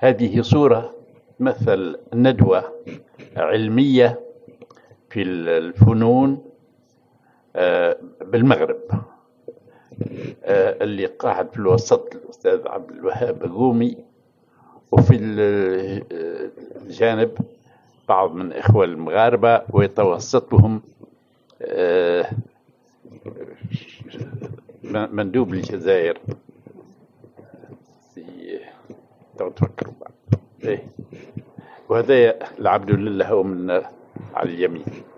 هذه صورة تمثل ندوة علمية في الفنون بالمغرب، اللي قاعد في الوسط الأستاذ عبد الوهاب الرومي، وفي الجانب بعض من إخوة المغاربة، ويتوسطهم مندوب الجزائر. تفكروا بعد. وهذا العبد لله من على اليمين.